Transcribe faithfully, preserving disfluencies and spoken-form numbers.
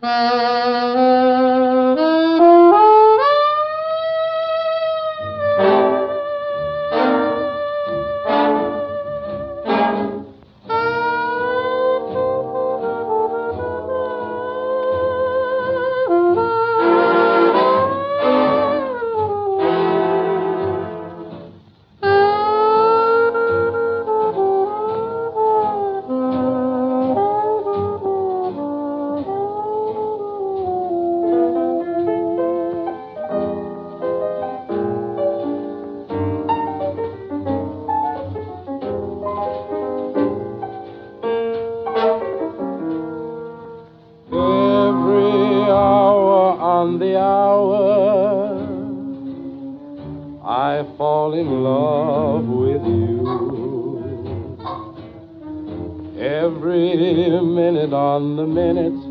Every hour on the hour, I fall in love with you. Every minute on the minutes,